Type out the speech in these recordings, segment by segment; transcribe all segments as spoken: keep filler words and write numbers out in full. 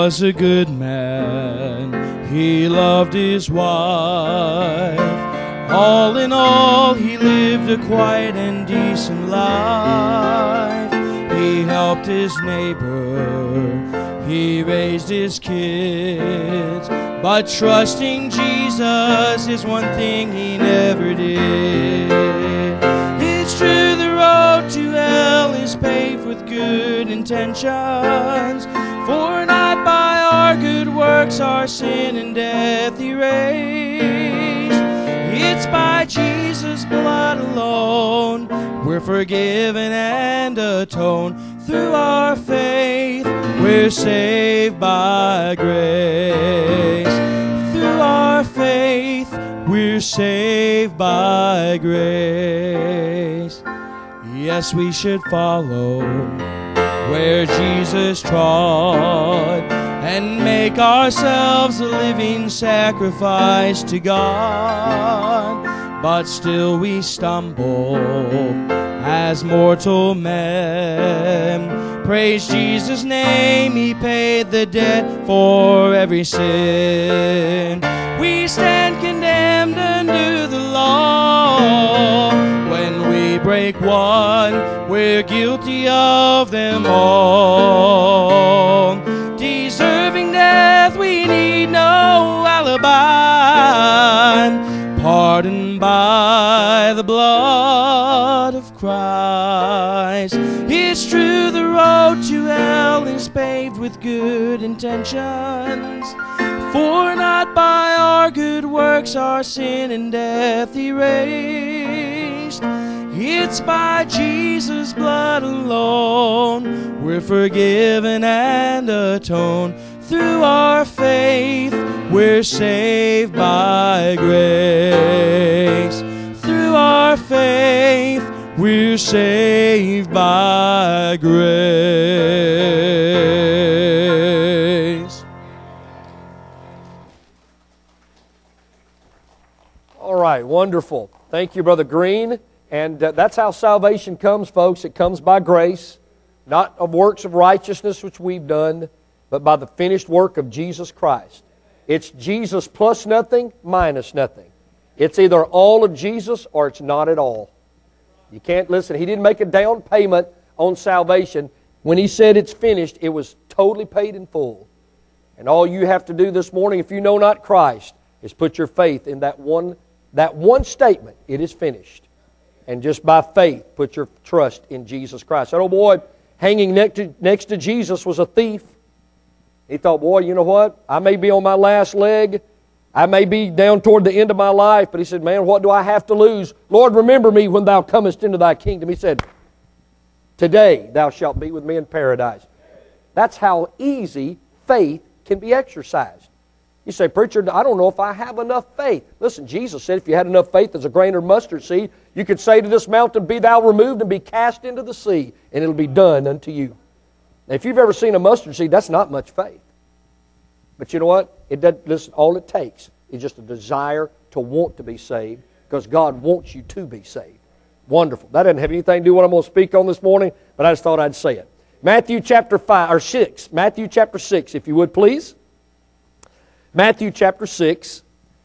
was a good man. He loved his wife. All in all, he lived a quiet and decent life. He helped his neighbor. He raised his kids. But trusting Jesus is one thing he never did. It's true the road to hell is paved with good intentions, for not by our good works are sin and death erased. It's by Jesus' blood alone we're forgiven and atoned. Through our faith we're saved by grace. Through our faith we're saved by grace. Yes, we should follow where Jesus trod and make ourselves a living sacrifice to God. But still we stumble as mortal men. Praise Jesus' name, He paid the debt for every sin. We stand condemned under the law. When we break one, we're guilty of them all. Deserving death, we need no alibi. Pardoned by the blood of Christ. It's true the road to hell is paved with good intentions, for not by our good works are sin and death erased. It's by Jesus' blood alone we're forgiven and atoned. Through our faith we're saved by grace. Through our faith we're saved by grace. All right, wonderful. Thank you, Brother Green. And uh, that's how salvation comes, folks. It comes by grace, not of works of righteousness which we've done, but by the finished work of Jesus Christ. It's Jesus plus nothing, minus nothing. It's either all of Jesus or it's not at all. You can't listen. He didn't make a down payment on salvation. When He said it's finished, it was totally paid in full. And all you have to do this morning, if you know not Christ, is put your faith in that one, that one statement, it is finished. And just by faith, put your trust in Jesus Christ. That old boy hanging next to, next to Jesus was a thief. He thought, boy, you know what? I may be on my last leg. I may be down toward the end of my life. But he said, man, what do I have to lose? Lord, remember me when Thou comest into Thy kingdom. He said, today Thou shalt be with me in paradise. That's how easy faith can be exercised. You say, preacher, I don't know if I have enough faith. Listen, Jesus said if you had enough faith as a grain of mustard seed, you could say to this mountain, be thou removed and be cast into the sea, and it'll be done unto you. Now, if you've ever seen a mustard seed, that's not much faith. But you know what? It does, listen, all it takes is just a desire to want to be saved, because God wants you to be saved. Wonderful. That doesn't have anything to do with what I'm going to speak on this morning, but I just thought I'd say it. Matthew chapter five or six. Matthew chapter six, if you would please. Matthew chapter six.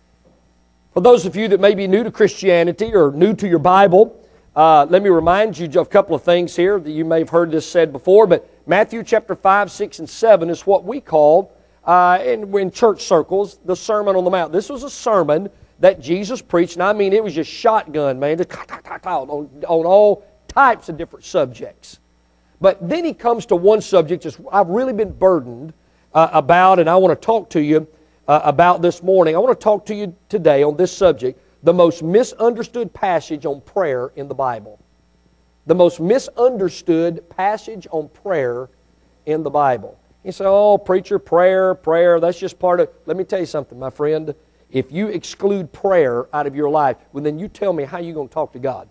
For those of you that may be new to Christianity or new to your Bible, uh, let me remind you of a couple of things here that you may have heard this said before. But Matthew chapter five, six, and seven is what we call, uh, in, in church circles, the Sermon on the Mount. This was a sermon that Jesus preached, and I mean it was just shotgun, man, just on, on all types of different subjects. But then He comes to one subject that I've really been burdened uh, about, and I want to talk to you Uh, about this morning. I want to talk to you today on this subject, the most misunderstood passage on prayer in the Bible. The most misunderstood passage on prayer in the Bible. You say, oh, preacher, prayer, prayer, that's just part of... Let me tell you something, my friend. If you exclude prayer out of your life, well, then you tell me how you're going to talk to God.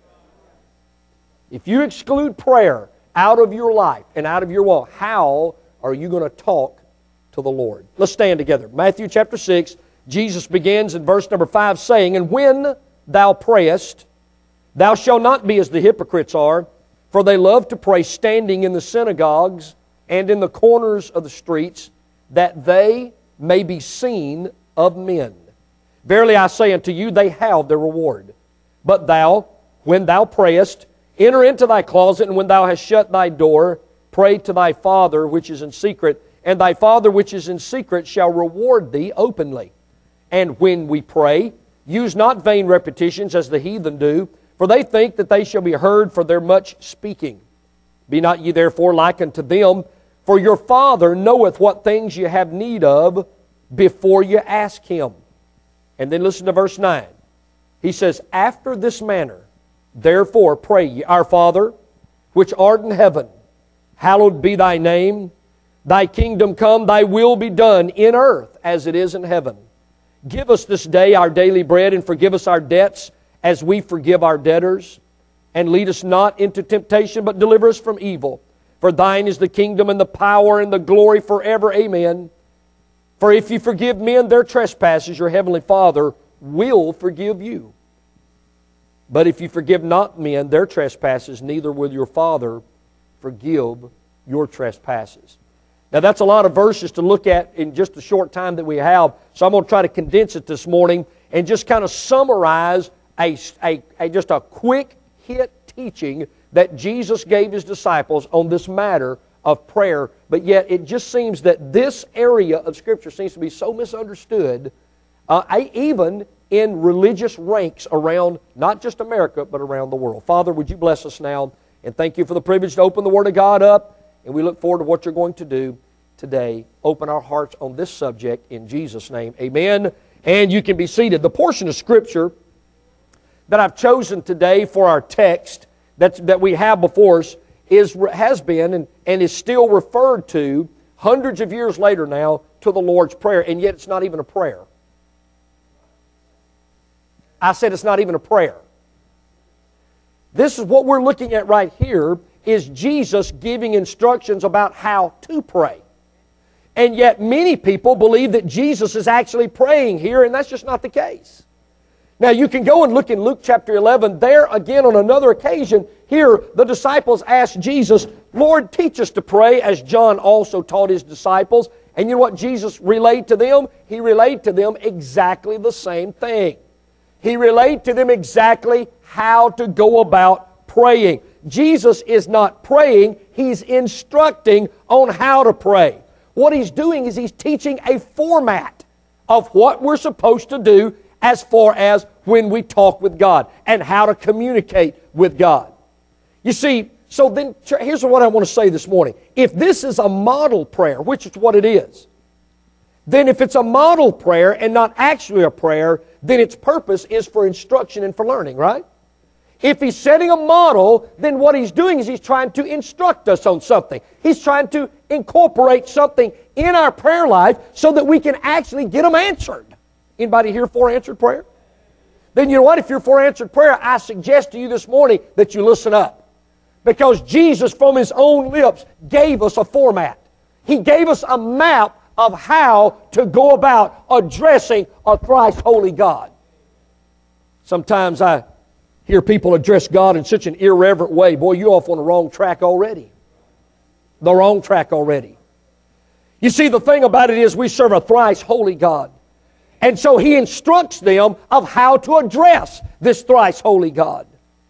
If you exclude prayer out of your life and out of your walk, how are you going to talk to the Lord? Let's stand together. Matthew chapter six, Jesus begins in verse number five saying, and when thou prayest, thou shalt not be as the hypocrites are, for they love to pray standing in the synagogues and in the corners of the streets, that they may be seen of men. Verily I say unto you, they have their reward. But thou, when thou prayest, enter into thy closet, and when thou hast shut thy door, pray to thy Father which is in secret, and thy Father which is in secret shall reward thee openly. And when we pray, use not vain repetitions as the heathen do, for they think that they shall be heard for their much speaking. Be not ye therefore like unto them, for your Father knoweth what things ye have need of before you ask Him. And then listen to verse nine. He says, after this manner, therefore pray ye, Our Father, which art in heaven, hallowed be thy name. Thy kingdom come, thy will be done in earth as it is in heaven. Give us this day our daily bread, and forgive us our debts as we forgive our debtors. And lead us not into temptation, but deliver us from evil. For thine is the kingdom and the power and the glory forever. Amen. For if you forgive men their trespasses, your heavenly Father will forgive you. But if you forgive not men their trespasses, neither will your Father forgive your trespasses. Now that's a lot of verses to look at in just the short time that we have. So I'm going to try to condense it this morning and just kind of summarize a, a, a just a quick hit teaching that Jesus gave His disciples on this matter of prayer. But yet it just seems that this area of Scripture seems to be so misunderstood, uh, I, even in religious ranks around not just America, but around the world. Father, would you bless us now, and thank you for the privilege to open the Word of God up, and we look forward to what you're going to do today. Open our hearts on this subject in Jesus' name. Amen. And you can be seated. The portion of Scripture that I've chosen today for our text that's, that we have before us is, has been and, and is still referred to hundreds of years later now to the Lord's Prayer, and yet it's not even a prayer. I said it's not even a prayer. This is what we're looking at right here, is Jesus giving instructions about how to pray. And yet many people believe that Jesus is actually praying here, and that's just not the case. Now you can go and look in Luke chapter eleven. There again on another occasion, here the disciples asked Jesus, Lord, teach us to pray as John also taught his disciples. And you know what Jesus relayed to them? He relayed to them exactly the same thing. He relayed to them exactly how to go about praying. Jesus is not praying, He's instructing on how to pray. What He's doing is He's teaching a format of what we're supposed to do as far as when we talk with God and how to communicate with God. You see, so then here's what I want to say this morning. If this is a model prayer, which is what it is, then if it's a model prayer and not actually a prayer, then its purpose is for instruction and for learning, right? If He's setting a model, then what He's doing is He's trying to instruct us on something. He's trying to incorporate something in our prayer life so that we can actually get them answered. Anybody here for answered prayer? Then you know what? If you're for answered prayer, I suggest to you this morning that you listen up. Because Jesus from His own lips gave us a format. He gave us a map of how to go about addressing a thrice holy God. Sometimes I hear people address God in such an irreverent way. Boy, you're off on the wrong track already. The wrong track already. You see, the thing about it is we serve a thrice holy God. And so He instructs them of how to address this thrice holy God.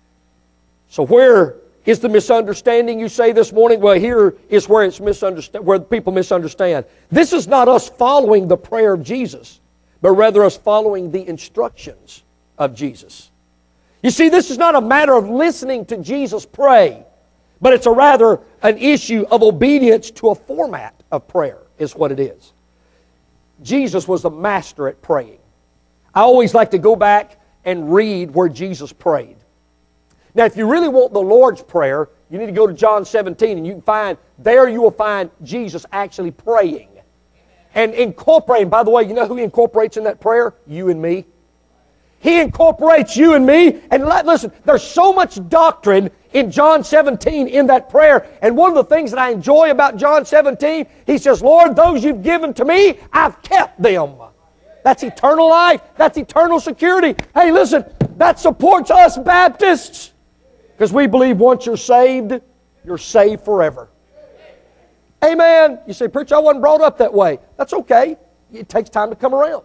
So where is the misunderstanding, you say this morning? Well, here is where it's misunderstand, where people misunderstand. This is not us following the prayer of Jesus, but rather us following the instructions of Jesus. You see, this is not a matter of listening to Jesus pray, but it's a rather an issue of obedience to a format of prayer is what it is. Jesus was the master at praying. I always like to go back and read where Jesus prayed. Now, if you really want the Lord's Prayer, you need to go to John seventeen, and you can find, there you will find Jesus actually praying. And incorporating, by the way, you know who He incorporates in that prayer? You and me. He incorporates you and me. And let, listen, there's so much doctrine in John seventeen in that prayer. And one of the things that I enjoy about John seventeen, He says, Lord, those you've given to me, I've kept them. That's eternal life. That's eternal security. Hey, listen, that supports us Baptists. Because we believe once you're saved, you're saved forever. Amen. You say, preacher, I wasn't brought up that way. That's okay. It takes time to come around.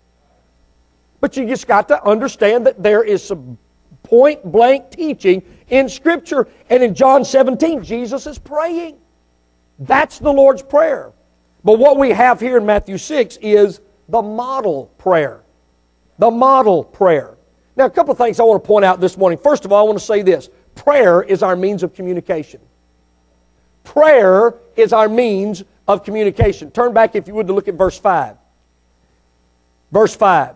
But you just got to understand that there is some point-blank teaching in Scripture. And in John seventeen, Jesus is praying. That's the Lord's Prayer. But what we have here in Matthew six is the model prayer. The model prayer. Now, a couple of things I want to point out this morning. First of all, I want to say this. Prayer is our means of communication. Prayer is our means of communication. Turn back, if you would, to look at verse five. Verse five.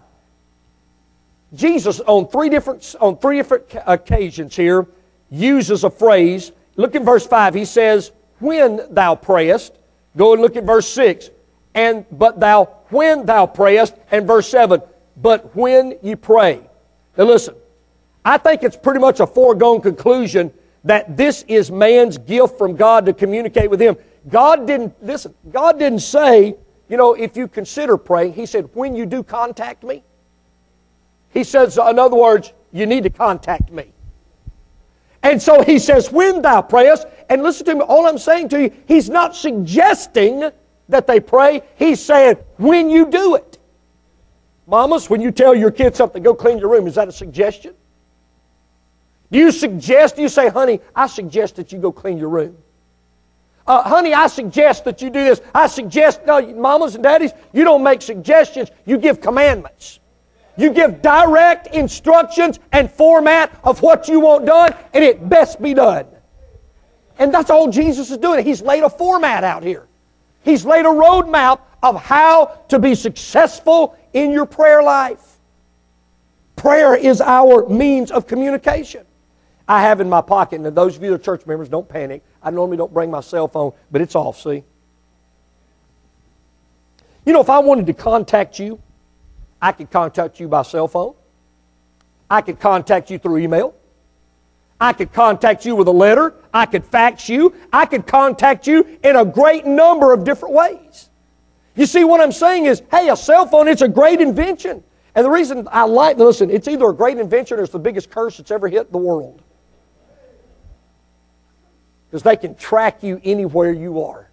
Jesus, on three different, on three different occasions here, uses a phrase. Look at verse five. He says, when thou prayest. Go and look at verse six. And, but thou, when thou prayest. And verse seven. But when ye pray. Now listen. I think it's pretty much a foregone conclusion that this is man's gift from God to communicate with Him. God didn't, listen, God didn't say, you know, if you consider praying. He said, when you do contact me. He says, in other words, you need to contact me. And so He says, when thou prayest, and listen to me, all I'm saying to you, He's not suggesting that they pray. He's saying, when you do it. Mamas, when you tell your kids something, go clean your room, is that a suggestion? Do you suggest, do you say, honey, I suggest that you go clean your room? Uh, honey, I suggest that you do this. I suggest, no, mamas and daddies, you don't make suggestions, you give commandments. You give direct instructions and format of what you want done, and it best be done. And that's all Jesus is doing. He's laid a format out here. He's laid a roadmap of how to be successful in your prayer life. Prayer is our means of communication. I have in my pocket, and those of you that are church members, don't panic. I normally don't bring my cell phone, but it's off, see? You know, if I wanted to contact you, I could contact you by cell phone. I could contact you through email. I could contact you with a letter. I could fax you. I could contact you in a great number of different ways. You see, what I'm saying is, hey, a cell phone, it's a great invention. And the reason I like, listen, it's either a great invention or it's the biggest curse that's ever hit the world. Because they can track you anywhere you are.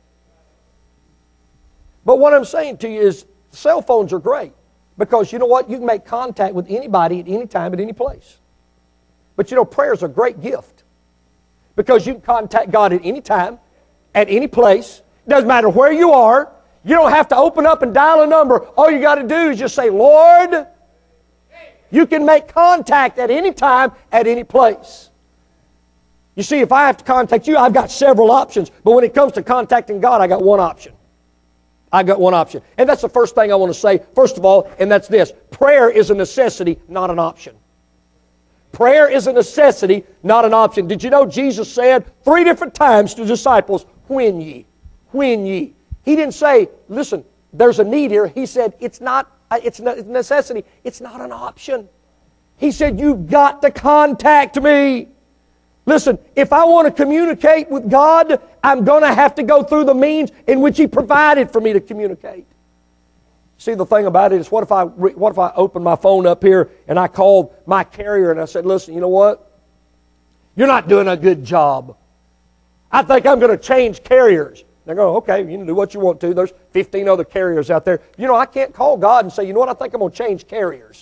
But what I'm saying to you is, cell phones are great. Because you know what? You can make contact with anybody at any time, at any place. But you know, prayer is a great gift. Because you can contact God at any time, at any place. It doesn't matter where you are. You don't have to open up and dial a number. All you got to do is just say, Lord. You can make contact at any time, at any place. You see, if I have to contact you, I've got several options. But when it comes to contacting God, I got one option. I got one option. And that's the first thing I want to say, first of all, and that's this. Prayer is a necessity, not an option. Prayer is a necessity, not an option. Did you know Jesus said three different times to the disciples, when ye, when ye. He didn't say, listen, there's a need here. He said, it's not, it's a necessity. It's not an option. He said, you've got to contact me. Listen, if I want to communicate with God, I'm going to have to go through the means in which He provided for me to communicate. See, the thing about it is, what if I what if I open my phone up here and I called my carrier and I said, listen, you know what? You're not doing a good job. I think I'm going to change carriers. They're going, okay, you can do what you want to. There's fifteen other carriers out there. You know, I can't call God and say, you know what, I think I'm going to change carriers.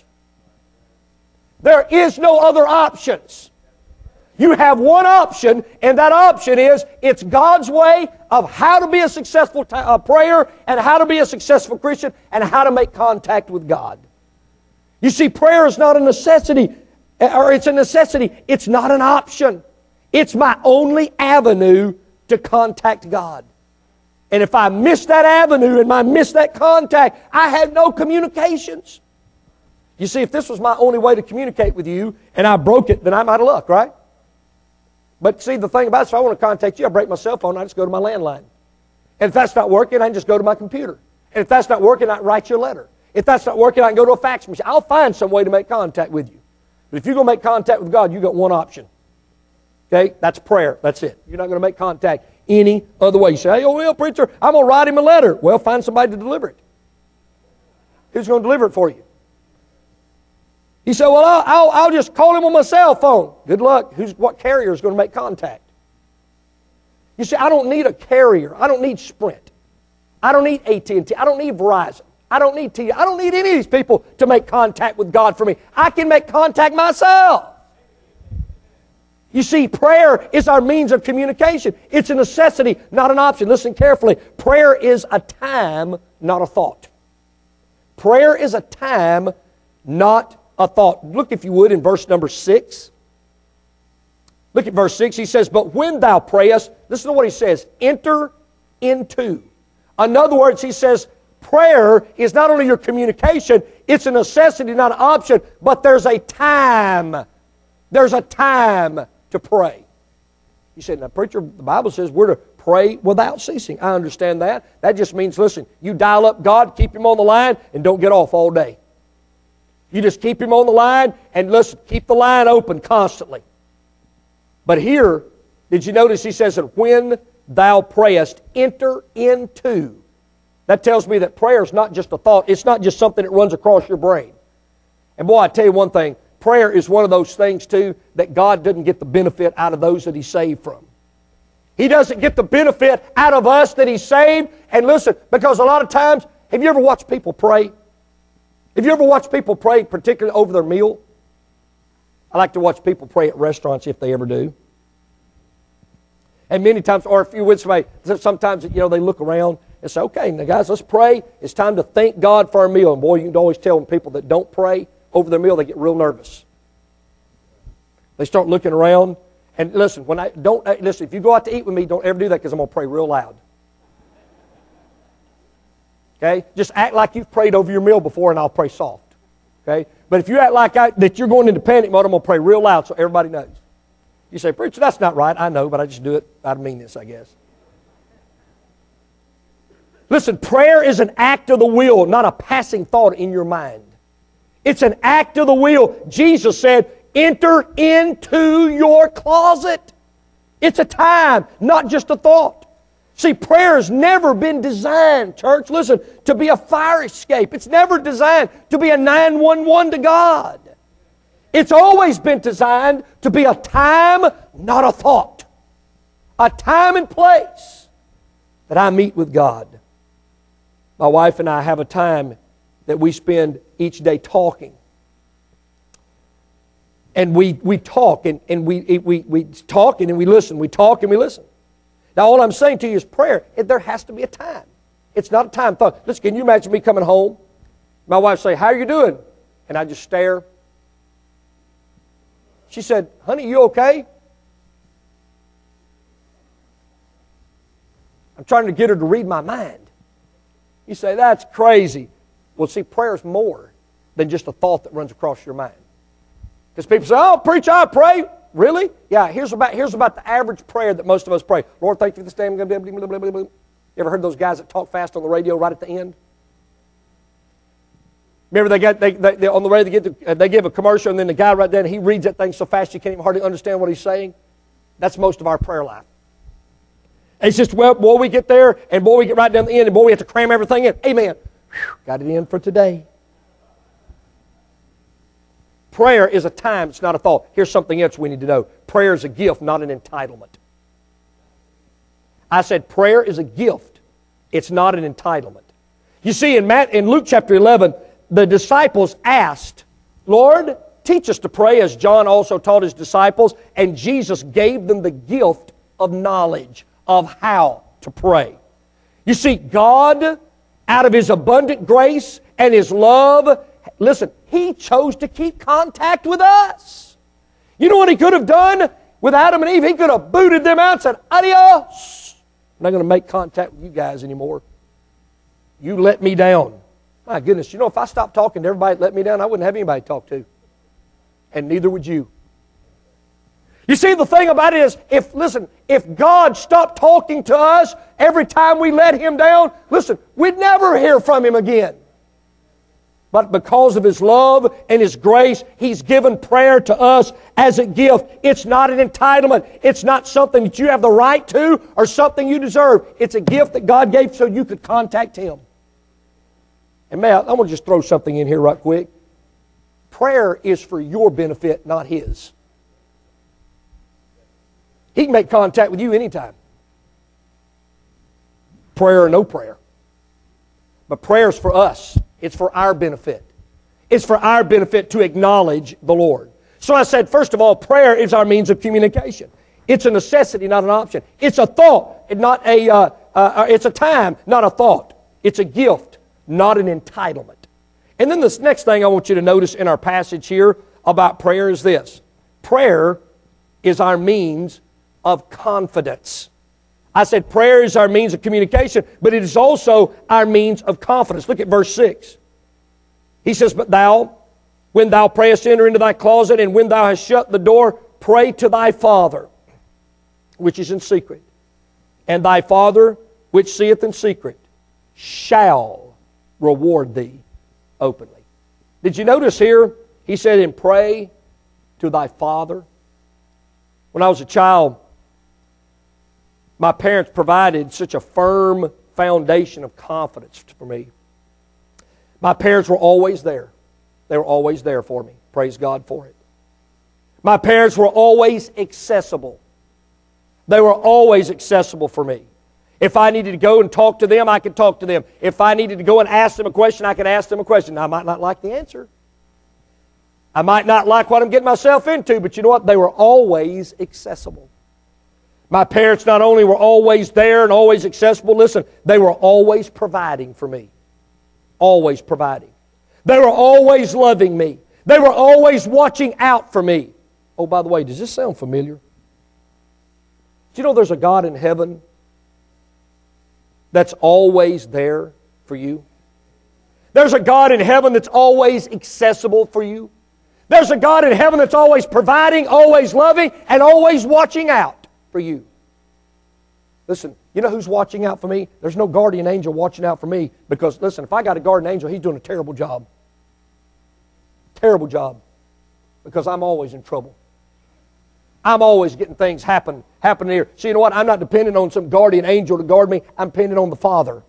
There is no other options. You have one option, and that option is, it's God's way of how to be a successful t- uh, prayer, and how to be a successful Christian, and how to make contact with God. You see, prayer is not a necessity, or it's a necessity. It's not an option. It's my only avenue to contact God. And if I miss that avenue, and I miss that contact, I have no communications. You see, if this was my only way to communicate with you, and I broke it, then I'm out of luck, right? But see, the thing about it is, if I want to contact you, I break my cell phone, I just go to my landline. And if that's not working, I can just go to my computer. And if that's not working, I can write you a letter. If that's not working, I can go to a fax machine. I'll find some way to make contact with you. But if you're going to make contact with God, you've got one option. Okay? That's prayer. That's it. You're not going to make contact any other way. You say, hey, oh, well, preacher, I'm going to write him a letter. Well, find somebody to deliver it. Who's going to deliver it for you? He said, well, I'll, I'll, I'll just call him on my cell phone. Good luck. Who's, what carrier is going to make contact? You see, I don't need a carrier. I don't need Sprint. I don't need A T and T. I don't need Verizon. I don't need T. I don't need any of these people to make contact with God for me. I can make contact myself. You see, prayer is our means of communication. It's a necessity, not an option. Listen carefully. Prayer is a time, not a thought. Prayer is a time, not a thought. Look, if you would, in verse number six. Look at verse six. He says, but when thou prayest, listen to what he says, enter into. In other words, he says, prayer is not only your communication, it's a necessity, not an option, but there's a time. There's a time to pray. You said, now preacher, the Bible says we're to pray without ceasing. I understand that. That just means, listen, you dial up God, keep Him on the line, and don't get off all day. You just keep Him on the line, and listen, keep the line open constantly. But here, did you notice he says that when thou prayest, enter into. That tells me that prayer is not just a thought. It's not just something that runs across your brain. And boy, I tell you one thing, prayer is one of those things too that God doesn't get the benefit out of those that He saved from. He doesn't get the benefit out of us that He saved. And listen, because a lot of times, have you ever watched people pray? Have you ever watched people pray, particularly over their meal? I like to watch people pray at restaurants if they ever do. And many times, or if you would somebody, sometimes you know they look around and say, okay, now guys, let's pray. It's time to thank God for our meal. And boy, you can always tell when people that don't pray over their meal, they get real nervous. They start looking around. And listen, when I don't listen, if you go out to eat with me, don't ever do that because I'm going to pray real loud. Okay? Just act like you've prayed over your meal before and I'll pray soft. Okay? But if you act like I, that you're going into panic mode, I'm going to pray real loud so everybody knows. You say, preacher, that's not right. I know, but I just do it out of meanness, I guess. Listen, prayer is an act of the will, not a passing thought in your mind. It's an act of the will. Jesus said, enter into your closet. It's a time, not just a thought. See, prayer has never been designed, church, listen, to be a fire escape. It's never designed to be a nine one one to God. It's always been designed to be a time, not a thought. A time and place that I meet with God. My wife and I have a time that we spend each day talking. And we, we talk and, and we, we, we talk and we listen. We talk and we listen. Now all I'm saying to you is prayer, there has to be a time. It's not a time thought. Listen, can you imagine me coming home? My wife say, how are you doing? And I just stare. She said, honey, you okay? I'm trying to get her to read my mind. You say, that's crazy. Well, see, prayer is more than just a thought that runs across your mind. Because people say, oh, preacher, I pray. Really? Yeah, here's about, here's about the average prayer that most of us pray. Lord, thank you for this day. You ever heard those guys that talk fast on the radio right at the end? Remember they got they, they, they on the radio they, get the, uh, they give a commercial and then the guy right there, he reads that thing so fast you can't even hardly understand what he's saying. That's most of our prayer life. And it's just, well, boy, we get there and boy, we get right down the end and boy, we have to cram everything in. Amen. Whew, got it in for today. Prayer is a time, it's not a thought. Here's something else we need to know. Prayer is a gift, not an entitlement. I said prayer is a gift. It's not an entitlement. You see, in, Matt, in Luke chapter eleven, the disciples asked, Lord, teach us to pray as John also taught his disciples. And Jesus gave them the gift of knowledge of how to pray. You see, God, out of His abundant grace and His love, listen, He chose to keep contact with us. You know what He could have done with Adam and Eve? He could have booted them out and said, adios. I'm not going to make contact with you guys anymore. You let me down. My goodness, you know, if I stopped talking to everybody that let me down, I wouldn't have anybody to talk to. And neither would you. You see, the thing about it is, if, listen, if God stopped talking to us every time we let Him down, listen, we'd never hear from Him again. But because of His love and His grace, He's given prayer to us as a gift. It's not an entitlement. It's not something that you have the right to or something you deserve. It's a gift that God gave so you could contact Him. And man, I'm going to just throw something in here right quick. Prayer is for your benefit, not His. He can make contact with you anytime. prayer or no prayer. But prayer is for us. It's for our benefit. It's for our benefit to acknowledge the Lord. So I said, first of all, prayer is our means of communication. It's a necessity, not an option. It's a thought, not a, uh, uh, it's a time, not a thought. It's a gift, not an entitlement. And then this next thing I want you to notice in our passage here about prayer is this. Prayer is our means of confidence. I said prayer is our means of communication, but it is also our means of confidence. Look at verse six. He says, but thou, when thou prayest, enter into thy closet, and when thou hast shut the door, pray to thy Father, which is in secret. And thy Father, which seeth in secret, shall reward thee openly. Did you notice here, he said, and pray to thy Father? When I was a child, my parents provided such a firm foundation of confidence for me. My parents were always there. They were always there for me. Praise God for it. My parents were always accessible. They were always accessible for me. If I needed to go and talk to them, I could talk to them. If I needed to go and ask them a question, I could ask them a question. Now, I might not like the answer. I might not like what I'm getting myself into, but you know what? They were always accessible. My parents not only were always there and always accessible, listen, they were always providing for me. Always providing. They were always loving me. They were always watching out for me. Oh, by the way, does this sound familiar? Do you know there's a God in heaven that's always there for you? There's a God in heaven that's always accessible for you. There's a God in heaven that's always providing, always loving, and always watching out for you. Listen, you know who's watching out for me? There's no guardian angel watching out for me because, listen, if I got a guardian angel, he's doing a terrible job. Terrible job. Because I'm always in trouble. I'm always getting things happen, happen here. See, you know what? I'm not depending on some guardian angel to guard me. I'm depending on the Father.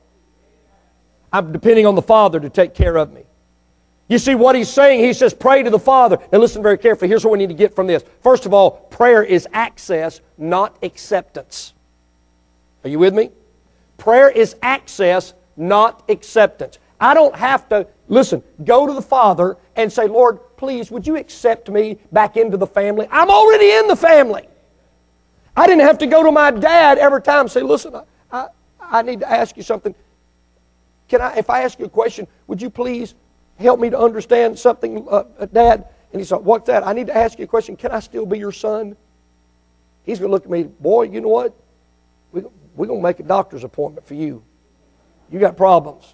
I'm depending on the Father to take care of me. You see what he's saying? He says, pray to the Father. Now listen very carefully. Here's what we need to get from this. First of all, prayer is access, not acceptance. Are you with me? Prayer is access, not acceptance. I don't have to, listen, go to the Father and say, Lord, please, would you accept me back into the family? I'm already in the family. I didn't have to go to my dad every time and say, listen, I, I, I need to ask you something. Can I, if I ask you a question, would you please help me to understand something, uh, Dad? And he said, what's that? I need to ask you a question. Can I still be your son? He's going to look at me, boy, you know what? We, we're going to make a doctor's appointment for you. You got problems.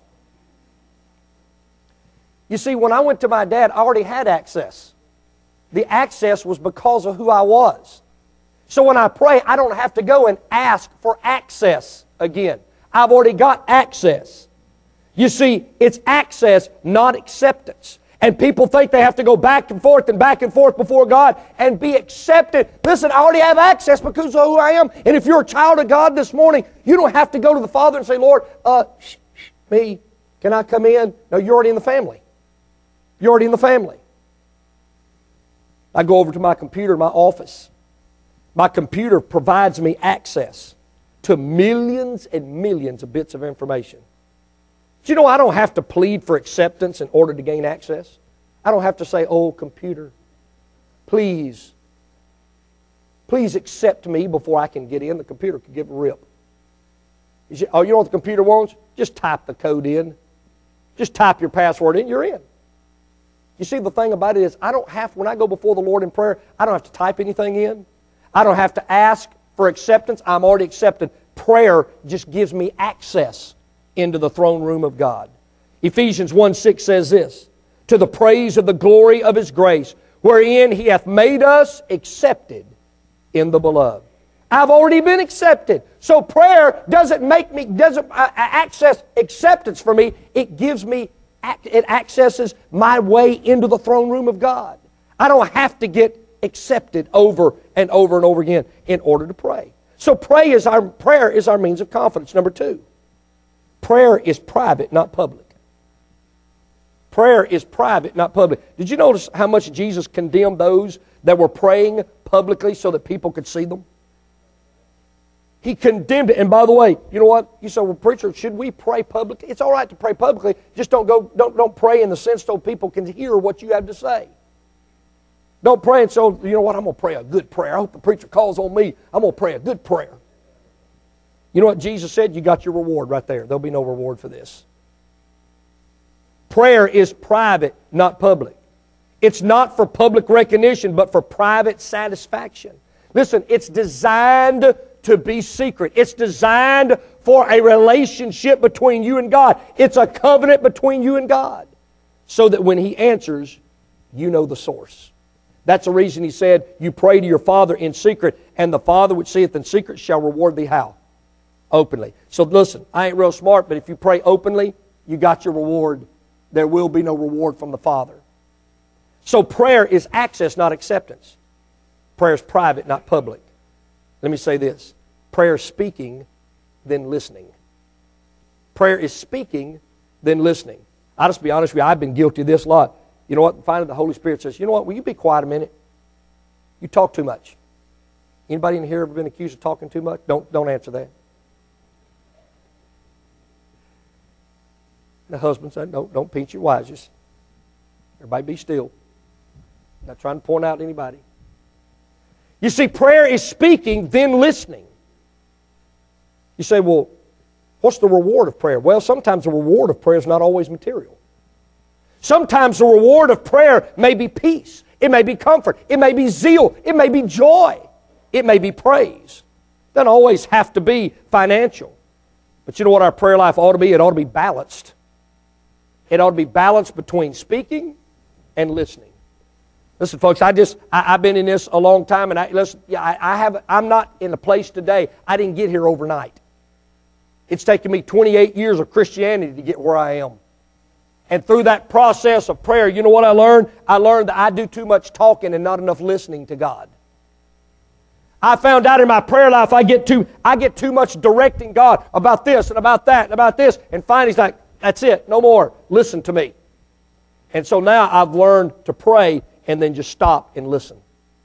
You see, when I went to my dad, I already had access. The access was because of who I was. So when I pray, I don't have to go and ask for access again. I've already got access. You see, it's access, not acceptance. And people think they have to go back and forth and back and forth before God and be accepted. Listen, I already have access because of who I am. And if you're a child of God this morning, you don't have to go to the Father and say, Lord, uh, shh, shh, me, can I come in? No, you're already in the family. You're already in the family. I go over to my computer in my office. My computer provides me access to millions and millions of bits of information. Do you know I don't have to plead for acceptance in order to gain access? I don't have to say, oh, computer, please, please accept me before I can get in. The computer can give a rip. You say, oh, you know what the computer wants? Just type the code in. Just type your password in, you're in. You see, the thing about it is, I don't have, when I go before the Lord in prayer, I don't have to type anything in. I don't have to ask for acceptance. I'm already accepted. Prayer just gives me access into the throne room of God. Ephesians one six says this, to the praise of the glory of His grace, wherein He hath made us accepted in the beloved. I've already been accepted. So prayer doesn't make me, doesn't uh, access acceptance for me. It gives me, it accesses my way into the throne room of God. I don't have to get accepted over and over and over again in order to pray. So pray is our, prayer is our means of confidence. Number two, prayer is private, not public. Prayer is private, not public. Did you notice how much Jesus condemned those that were praying publicly so that people could see them? He condemned it. And by the way, you know what? You say, well, preacher, should we pray publicly? It's all right to pray publicly. Just don't go, don't, don't pray in the sense so people can hear what you have to say. Don't pray and so, you know what, I'm going to pray a good prayer. I hope the preacher calls on me. I'm going to pray a good prayer. You know what Jesus said? You got your reward right there. There'll be no reward for this. Prayer is private, not public. It's not for public recognition, but for private satisfaction. Listen, it's designed to be secret. It's designed for a relationship between you and God. It's a covenant between you and God. So that when He answers, you know the source. That's the reason He said, you pray to your Father in secret, and the Father which seeth in secret shall reward thee how? Openly. So listen, I ain't real smart, but if you pray openly, you got your reward. There will be no reward from the Father. So prayer is access, not acceptance. Prayer is private, not public. Let me say this. Prayer is speaking, then listening. Prayer is speaking, then listening. I'll just be honest with you, I've been guilty of this a lot. You know what? Finally the Holy Spirit says, you know what? Will you be quiet a minute? You talk too much. Anybody in here ever been accused of talking too much? Don't, don't answer that. The husband said, no, don't pinch your wives. Just everybody be still. Not trying to point out anybody. You see, prayer is speaking, then listening. You say, well, what's the reward of prayer? Well, sometimes the reward of prayer is not always material. Sometimes the reward of prayer may be peace. It may be comfort. It may be zeal. It may be joy. It may be praise. It doesn't always have to be financial. But you know what our prayer life ought to be? It ought to be balanced. It ought to be balanced between speaking and listening. Listen, folks, I just, I, I've been in this a long time, and I, listen, yeah, I, I have, I'm not in a place today. I didn't get here overnight. It's taken me twenty-eight years of Christianity to get where I am. And through that process of prayer, you know what I learned? I learned that I do too much talking and not enough listening to God. I found out in my prayer life I get too, I get too much directing God about this and about that and about this. And finally He's like, that's it, no more. Listen to me. And so now I've learned to pray and then just stop and listen.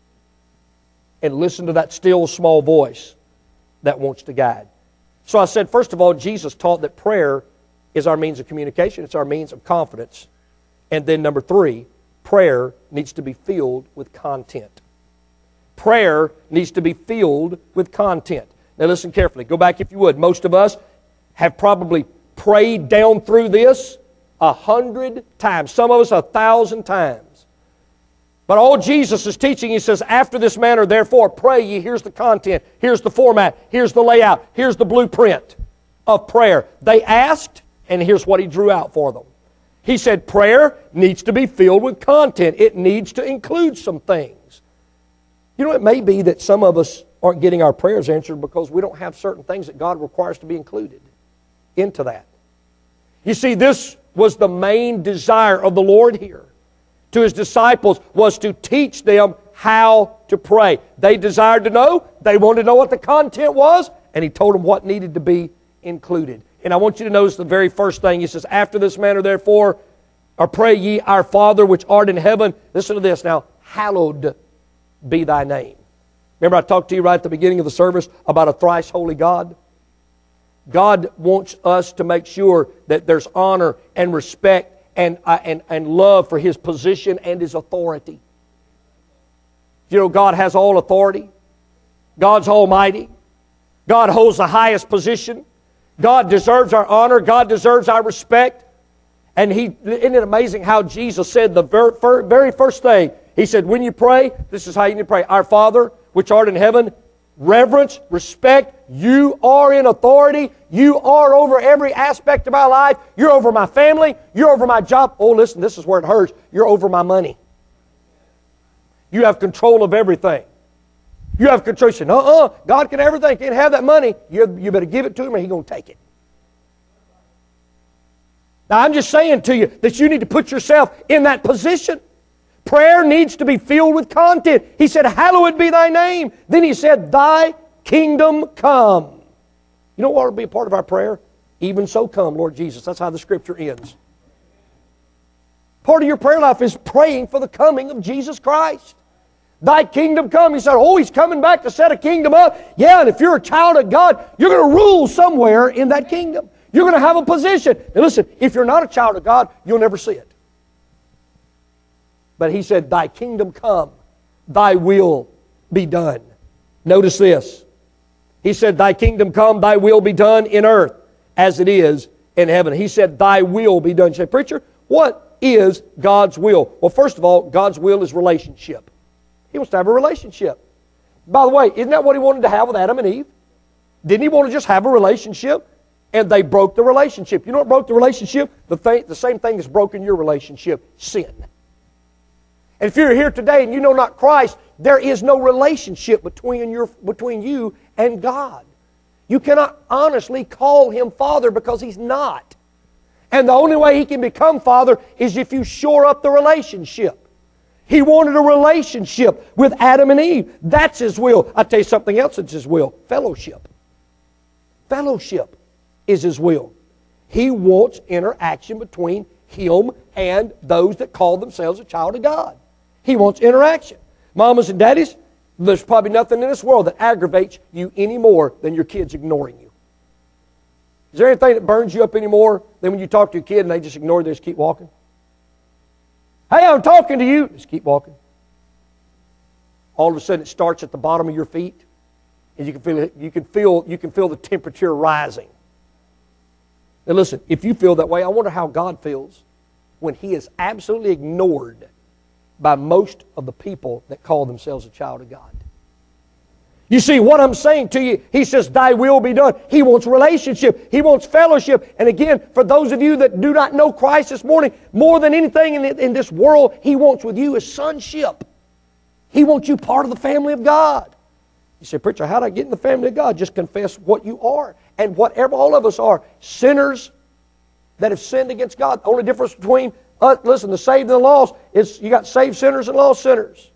And listen to that still small voice that wants to guide. So I said, first of all, Jesus taught that prayer is our means of communication. It's our means of confidence. And then number three, prayer needs to be filled with content. Prayer needs to be filled with content. Now listen carefully. Go back if you would. Most of us have probably prayed down through this a hundred times. Some of us a thousand times. But all Jesus is teaching, He says, after this manner, therefore, pray ye. Here's the content. Here's the format. Here's the layout. Here's the blueprint of prayer. They asked, and here's what He drew out for them. He said prayer needs to be filled with content. It needs to include some things. You know, it may be that some of us aren't getting our prayers answered because we don't have certain things that God requires to be included into that. You see, this was the main desire of the Lord here to His disciples, was to teach them how to pray. They desired to know. They wanted to know what the content was, and He told them what needed to be included. And I want you to notice the very first thing. He says, after this manner, therefore, or pray ye, our Father which art in heaven. Listen to this now. Hallowed be thy name. Remember I talked to you right at the beginning of the service about a thrice holy God? God wants us to make sure that there's honor and respect and, uh, and, and love for His position and His authority. You know, God has all authority. God's almighty. God holds the highest position. God deserves our honor. God deserves our respect. And He, isn't it amazing how Jesus said the very, very first thing? He said, when you pray, this is how you need to pray. Our Father, which art in heaven, reverence, respect. You are in authority. You are over every aspect of my life. You're over my family. You're over my job. Oh, listen, this is where it hurts. You're over my money. You have control of everything. You have control. You say, uh-uh, God can have everything. Can't have that money. You, you better give it to Him or He's going to take it. Now, I'm just saying to you that you need to put yourself in that position. Prayer needs to be filled with content. He said, hallowed be thy name. Then He said, thy kingdom come. You know what will be a part of our prayer? Even so come, Lord Jesus. That's how the Scripture ends. Part of your prayer life is praying for the coming of Jesus Christ. Thy kingdom come. He said, oh, He's coming back to set a kingdom up. Yeah, and if you're a child of God, you're going to rule somewhere in that kingdom. You're going to have a position. And listen, if you're not a child of God, you'll never see it. But He said, Thy kingdom come, Thy will be done. Notice this. He said, Thy kingdom come, Thy will be done in earth as it is in heaven. He said, Thy will be done. You say, preacher, what is God's will? Well, first of all, God's will is relationship. He wants to have a relationship. By the way, isn't that what He wanted to have with Adam and Eve? Didn't He want to just have a relationship? And they broke the relationship. You know what broke the relationship? The, thing, the same thing that's broken your relationship, sin. And if you're here today and you know not Christ, there is no relationship between, your, between you and God. You cannot honestly call Him Father because He's not. And the only way He can become Father is if you shore up the relationship. He wanted a relationship with Adam and Eve. That's His will. I'll tell you something else that's His will. Fellowship. Fellowship is His will. He wants interaction between Him and those that call themselves a child of God. He wants interaction. Mamas and daddies, there's probably nothing in this world that aggravates you any more than your kids ignoring you. Is there anything that burns you up any more than when you talk to your kid and they just ignore you, they just keep walking? Hey, I'm talking to you. Just keep walking. All of a sudden it starts at the bottom of your feet, and you can feel it, you can feel you can feel the temperature rising. Now listen, if you feel that way, I wonder how God feels when He is absolutely ignored by most of the people that call themselves a child of God. You see, what I'm saying to you, He says, Thy will be done. He wants relationship. He wants fellowship. And again, for those of you that do not know Christ this morning, more than anything in, in this world, He wants with you is sonship. He wants you part of the family of God. You say, preacher, how do I get in the family of God? Just confess what you are. And whatever all of us are, sinners that have sinned against God. The only difference between us, listen, the saved and the lost is you got saved sinners and lost sinners.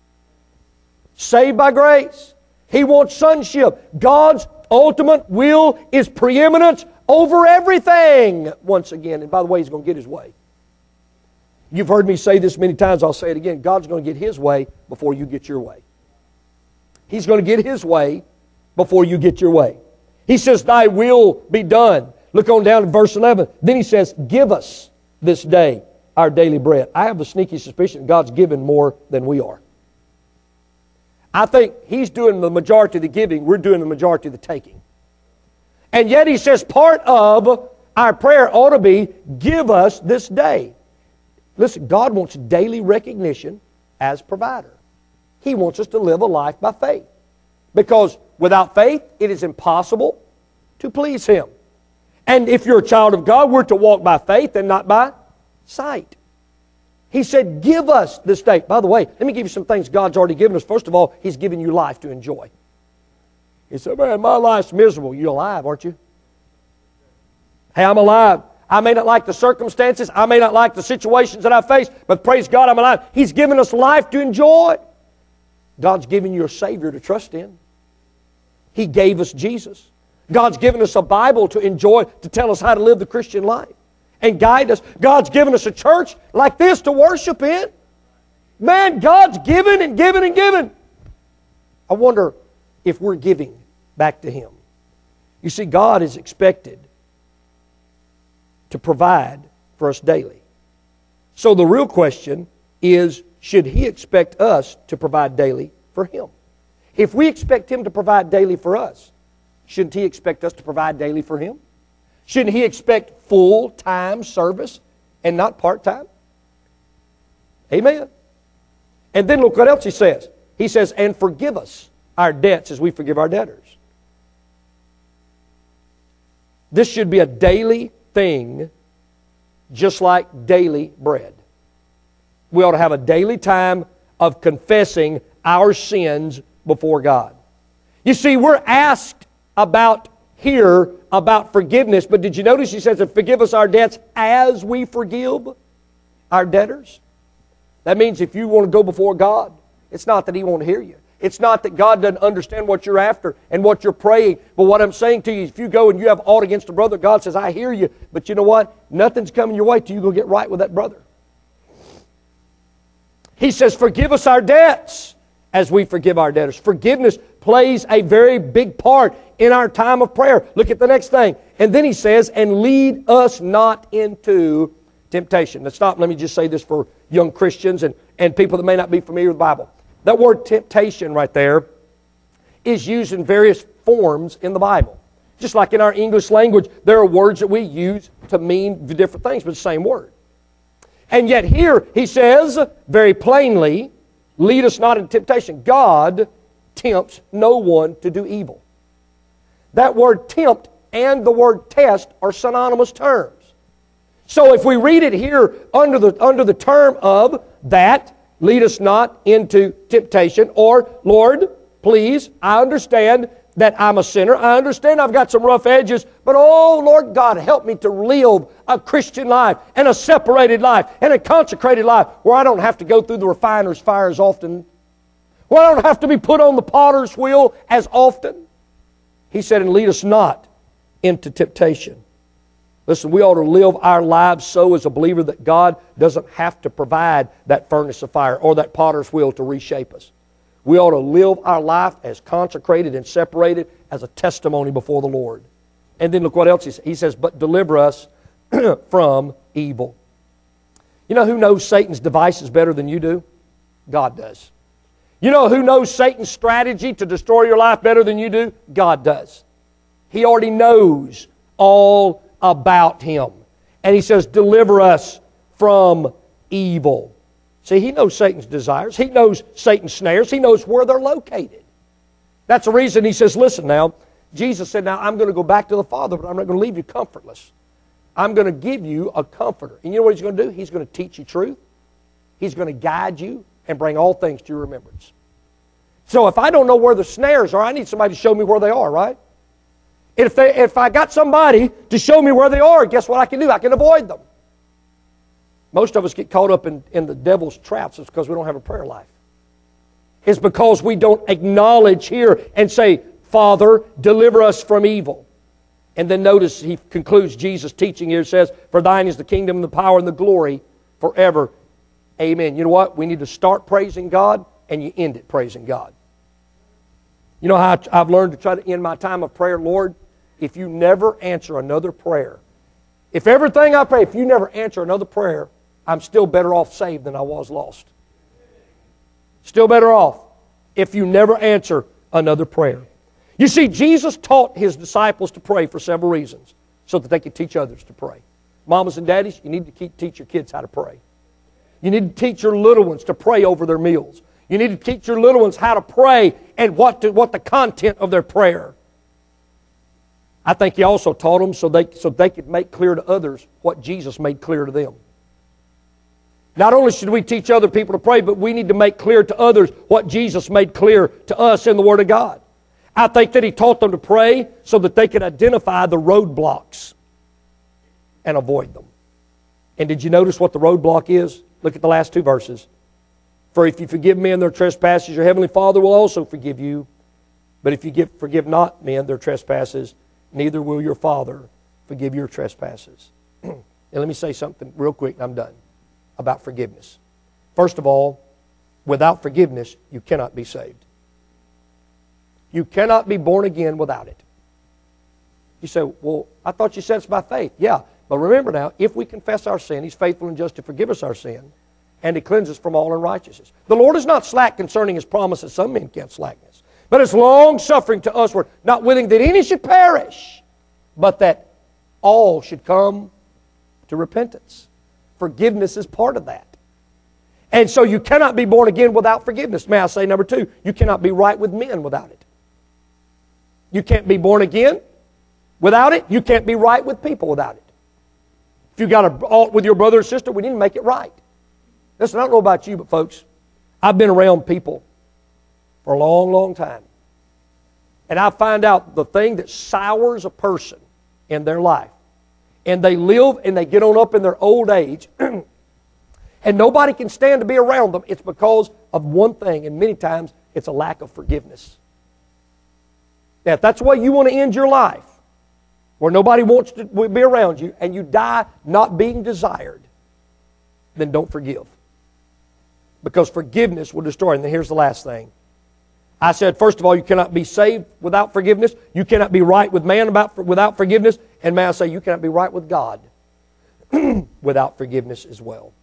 Saved by grace. He wants sonship. God's ultimate will is preeminence over everything. Once again, and by the way, He's going to get His way. You've heard me say this many times, I'll say it again. God's going to get His way before you get your way. He's going to get His way before you get your way. He says, Thy will be done. Look on down to verse eleven. Then He says, Give us this day our daily bread. I have a sneaky suspicion God's given more than we are. I think He's doing the majority of the giving. We're doing the majority of the taking. And yet He says part of our prayer ought to be, give us this day. Listen, God wants daily recognition as provider. He wants us to live a life by faith. Because without faith, it is impossible to please Him. And if you're a child of God, we're to walk by faith and not by sight. He said, give us this day. By the way, let me give you some things God's already given us. First of all, He's given you life to enjoy. You say, man, my life's miserable. You're alive, aren't you? Hey, I'm alive. I may not like the circumstances. I may not like the situations that I face, but praise God, I'm alive. He's given us life to enjoy. God's given you a Savior to trust in. He gave us Jesus. God's given us a Bible to enjoy, to tell us how to live the Christian life and guide us. God's given us a church like this to worship in. Man, God's given and given and given. I wonder if we're giving back to Him. You see, God is expected to provide for us daily. So the real question is, should He expect us to provide daily for Him? If we expect Him to provide daily for us, shouldn't He expect us to provide daily for Him? Shouldn't He expect full-time service and not part-time? Amen. And then look what else He says. He says, and forgive us our debts as we forgive our debtors. This should be a daily thing, just like daily bread. We ought to have a daily time of confessing our sins before God. You see, we're asked about here about forgiveness, but did you notice He says, forgive us our debts as we forgive our debtors? That means if you want to go before God, it's not that He won't hear you. It's not that God doesn't understand what you're after and what you're praying. But what I'm saying to you, if you go and you have aught against a brother, God says, I hear you. But you know what? Nothing's coming your way till you go get right with that brother. He says, forgive us our debts. as we forgive our debtors. Forgiveness plays a very big part in our time of prayer. Look at the next thing. And then he says, and lead us not into temptation. Now stop, let me just say this for young Christians and, and people that may not be familiar with the Bible. That word temptation right there is used in various forms in the Bible. Just like in our English language, there are words that we use to mean different things, but the same word. And yet here he says very plainly, lead us not into temptation. God tempts no one to do evil. That word tempt and the word test are synonymous terms. So if we read it here under the, under the term of that, lead us not into temptation, or Lord, please, I understand that I'm a sinner. I understand I've got some rough edges, but oh Lord God, help me to live a Christian life and a separated life and a consecrated life where I don't have to go through the refiner's fire as often, where I don't have to be put on the potter's wheel as often. He said, and lead us not into temptation. Listen, we ought to live our lives so as a believer that God doesn't have to provide that furnace of fire or that potter's wheel to reshape us. We ought to live our life as consecrated and separated as a testimony before the Lord. And then look what else he says. He says, but deliver us from evil. You know who knows Satan's devices better than you do? God does. You know who knows Satan's strategy to destroy your life better than you do? God does. He already knows all about him. And he says, deliver us from evil. See, he knows Satan's desires. He knows Satan's snares. He knows where they're located. That's the reason he says, listen now, Jesus said, now I'm going to go back to the Father, but I'm not going to leave you comfortless. I'm going to give you a comforter. And you know what he's going to do? He's going to teach you truth. He's going to guide you and bring all things to your remembrance. So if I don't know where the snares are, I need somebody to show me where they are, right? If, they, if I got somebody to show me where they are, guess what I can do? I can avoid them. Most of us get caught up in, in the devil's traps. It's because we don't have a prayer life. It's because we don't acknowledge here and say, Father, deliver us from evil. And then notice he concludes Jesus' teaching here. Says, for thine is the kingdom and the power and the glory forever. Amen. You know what? We need to start praising God and you end it praising God. You know how I've learned to try to end my time of prayer? Lord, if you never answer another prayer, if everything I pray, if you never answer another prayer, I'm still better off saved than I was lost. Still better off if you never answer another prayer. You see, Jesus taught His disciples to pray for several reasons, so that they could teach others to pray. Mamas and daddies, you need to keep, teach your kids how to pray. You need to teach your little ones to pray over their meals. You need to teach your little ones how to pray and what, to, what the content of their prayer. I think He also taught them so they, so they could make clear to others what Jesus made clear to them. Not only should we teach other people to pray, but we need to make clear to others what Jesus made clear to us in the Word of God. I think that He taught them to pray so that they could identify the roadblocks and avoid them. And did you notice what the roadblock is? Look at the last two verses. For if you forgive men their trespasses, your heavenly Father will also forgive you. But if you give, forgive not men their trespasses, neither will your Father forgive your trespasses. And let me say something real quick and I'm done about forgiveness. First of all, without forgiveness, you cannot be saved. You cannot be born again without it. You say, well, I thought you said it's by faith. Yeah, but remember now, if we confess our sin, He's faithful and just to forgive us our sin and to cleanse us from all unrighteousness. The Lord is not slack concerning His promise, as some men count slackness, but is long-suffering to usward, not willing that any should perish, but that all should come to repentance. Forgiveness is part of that. And so you cannot be born again without forgiveness. May I say, number two, you cannot be right with men without it. You can't be born again without it. You can't be right with people without it. If you've got a alt with your brother or sister, we need to make it right. Listen, I don't know about you, but folks, I've been around people for a long, long time. And I find out the thing that sours a person in their life, and they live and they get on up in their old age, and nobody can stand to be around them, it's because of one thing, and many times it's a lack of forgiveness. Now, if that's the way you want to end your life, where nobody wants to be around you, and you die not being desired, then don't forgive. Because forgiveness will destroy. And then here's the last thing. I said, first of all, you cannot be saved without forgiveness. You cannot be right with man about, without forgiveness. And may I say, you cannot be right with God without forgiveness as well.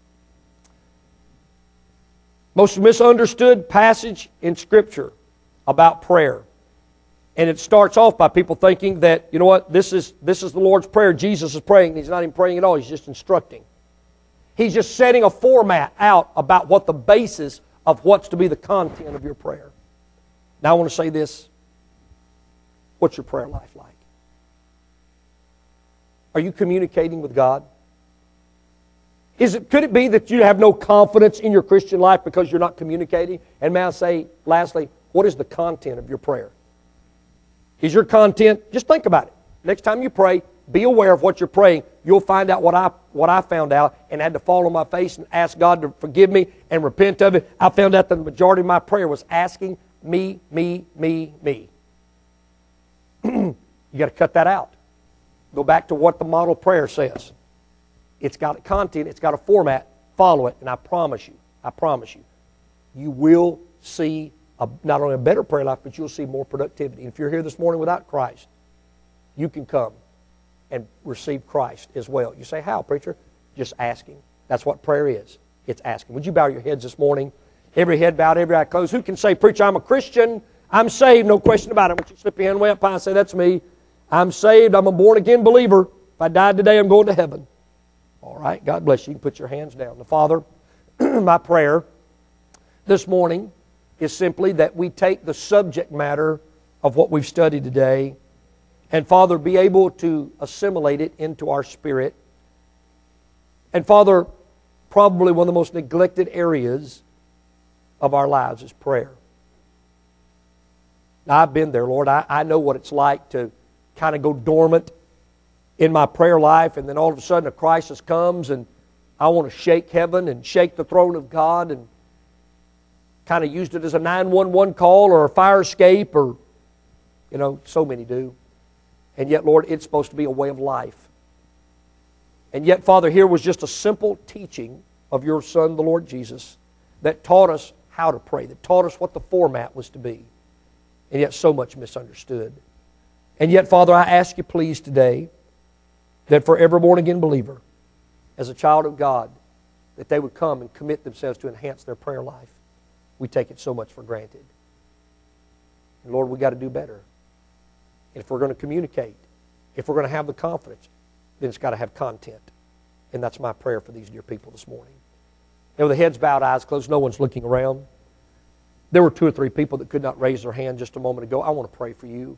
Most misunderstood passage in Scripture about prayer. And it starts off by people thinking that, you know what, this is, this is the Lord's Prayer. Jesus is praying. He's not even praying at all. He's just instructing. He's just setting a format out about what the basis of what's to be the content of your prayer. Now I want to say this. What's your prayer life like? Are you communicating with God? Is it, could it be that you have no confidence in your Christian life because you're not communicating? And may I say, lastly, what is the content of your prayer? Is your content, just think about it. Next time you pray, be aware of what you're praying. You'll find out what I what I found out and had to fall on my face and ask God to forgive me and repent of it. I found out that the majority of my prayer was asking me, me, me, me. You got to cut that out. Go back to what the model prayer says. It's got a content, it's got a format. Follow it, and I promise you, I promise you, you will see a, not only a better prayer life, but you'll see more productivity. And if you're here this morning without Christ, you can come and receive Christ as well. You say, how, preacher? Just asking. That's what prayer is. It's asking. Would you bow your heads this morning? Every head bowed, every eye closed. Who can say, preacher, I'm a Christian. I'm saved, no question about it. I want you to slip your hand way up high and say, that's me. I'm saved. I'm a born-again believer. If I died today, I'm going to heaven. All right. God bless you. You can put your hands down. The Father, my prayer this morning is simply that we take the subject matter of what we've studied today and, Father, be able to assimilate it into our spirit. And, Father, probably one of the most neglected areas of our lives is prayer. Now, I've been there, Lord. I, I know what it's like to kind of go dormant in my prayer life, and then all of a sudden a crisis comes, and I want to shake heaven and shake the throne of God, and kind of used it as a nine one one call or a fire escape, or, you know, so many do. And yet, Lord, it's supposed to be a way of life. And yet, Father, here was just a simple teaching of your Son, the Lord Jesus, that taught us how to pray, that taught us what the format was to be. And yet so much misunderstood. And yet, Father, I ask you please today that for every born-again believer, as a child of God, that they would come and commit themselves to enhance their prayer life. We take it so much for granted. And Lord, we've got to do better. And if we're going to communicate, if we're going to have the confidence, then it's got to have content. And that's my prayer for these dear people this morning. Now, with the heads bowed, eyes closed, no one's looking around. There were two or three people that could not raise their hand just a moment ago. I want to pray for you.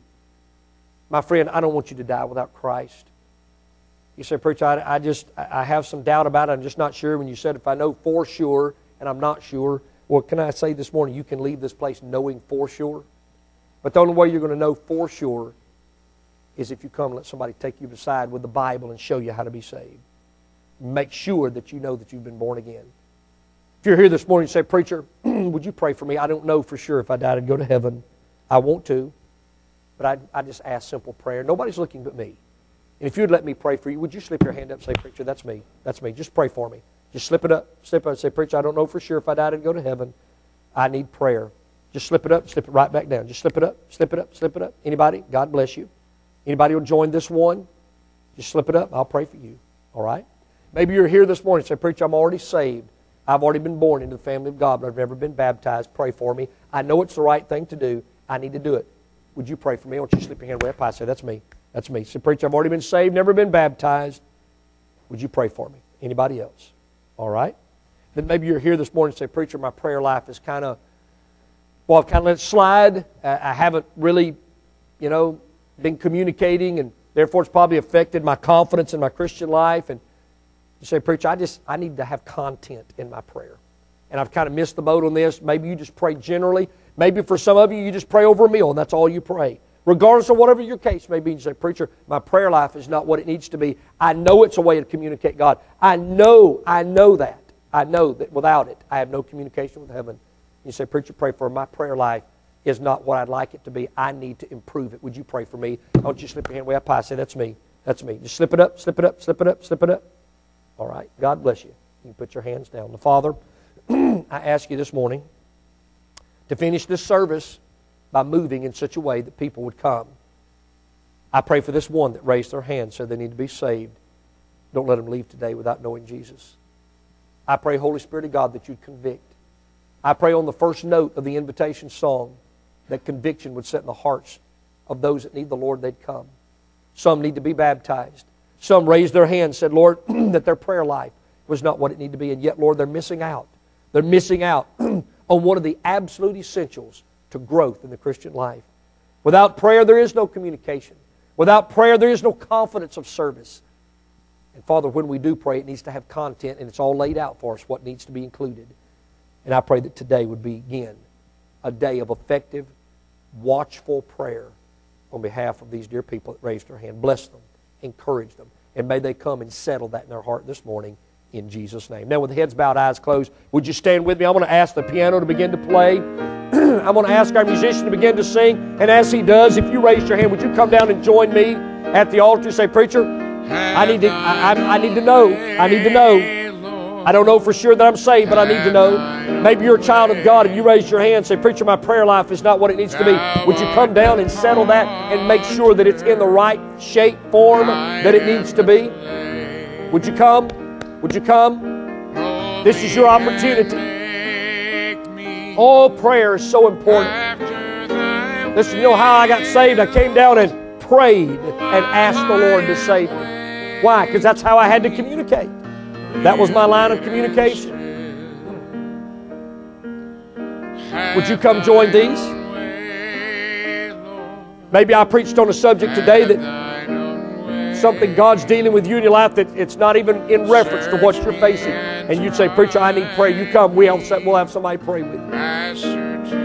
My friend, I don't want you to die without Christ. You say, preacher, I, I just, I have some doubt about it. I'm just not sure. When you said, if I know for sure and I'm not sure, well, can I say this morning, you can leave this place knowing for sure. But the only way you're going to know for sure is if you come and let somebody take you aside with the Bible and show you how to be saved. Make sure that you know that you've been born again. If you're here this morning and say, preacher, would you pray for me? I don't know for sure if I died I'd go to heaven. I want to, but I, I just ask simple prayer. Nobody's looking but me. And if you'd let me pray for you, would you slip your hand up and say, preacher, that's me. That's me. Just pray for me. Just slip it up. Slip it up and say, preacher, I don't know for sure if I died I'd go to heaven. I need prayer. Just slip it up, slip it right back down. Just slip it up, slip it up, slip it up. Anybody? God bless you. Anybody will join this one? Just slip it up. I'll pray for you. All right? Maybe you're here this morning and say, preacher, I'm already saved. I've already been born into the family of God, but I've never been baptized. Pray for me. I know it's the right thing to do. I need to do it. Would you pray for me? I want you to slip your hand way up high. Say, that's me. That's me. Say, preacher, I've already been saved, never been baptized. Would you pray for me? Anybody else? All right? Then maybe you're here this morning and say, preacher, my prayer life is kind of, well, I've kind of let it slide. I haven't really, you know, been communicating, and therefore it's probably affected my confidence in my Christian life. And you say, preacher, I just, I need to have content in my prayer. And I've kind of missed the boat on this. Maybe you just pray generally. Maybe for some of you, you just pray over a meal, and that's all you pray. Regardless of whatever your case may be, you say, preacher, my prayer life is not what it needs to be. I know it's a way to communicate God. I know, I know that. I know that without it, I have no communication with heaven. You say, preacher, pray for my prayer life is not what I'd like it to be. I need to improve it. Would you pray for me? I want you to slip your hand way up high. Say, that's me. That's me. Just slip it up, slip it up, slip it up, slip it up. All right. God bless you. You can put your hands down. The Father, I ask you this morning to finish this service by moving in such a way that people would come. I pray for this one that raised their hand, said they need to be saved. Don't let them leave today without knowing Jesus. I pray, Holy Spirit of God, that you'd convict. I pray on the first note of the invitation song that conviction would set in the hearts of those that need the Lord, they'd come. Some need to be baptized. Some raised their hand and said, Lord, that their prayer life was not what it needed to be, and yet, Lord, they're missing out. They're missing out on one of the absolute essentials to growth in the Christian life. Without prayer, there is no communication. Without prayer, there is no confidence of service. And Father, when we do pray, it needs to have content, and it's all laid out for us what needs to be included. And I pray that today would begin a day of effective, watchful prayer on behalf of these dear people that raised their hand. Bless them, encourage them, and may they come and settle that in their heart this morning in Jesus' name. Now, with the heads bowed, eyes closed, would you stand with me? I'm going to ask the piano to begin to play. I'm going to ask our musician to begin to sing. And as he does, if you raise your hand, would you come down and join me at the altar and say, Preacher, I need to, I, I, I need to know. I need to know. I don't know for sure that I'm saved, but I need to know. Maybe you're a child of God and you raise your hand and say, Preacher, my prayer life is not what it needs to be. Would you come down and settle that and make sure that it's in the right shape, form that it needs to be? Would you come? Would you come? This is your opportunity. All prayer is so important. Listen, you know how I got saved? I came down and prayed and asked the Lord to save me. Why? Because that's how I had to communicate. That was my line of communication. Would you come join these? Maybe I preached on a subject today that something God's dealing with you in your life that it's not even in reference to what you're facing. And you'd say, Preacher, I need prayer. You come. We'll have, we'll have somebody pray with you.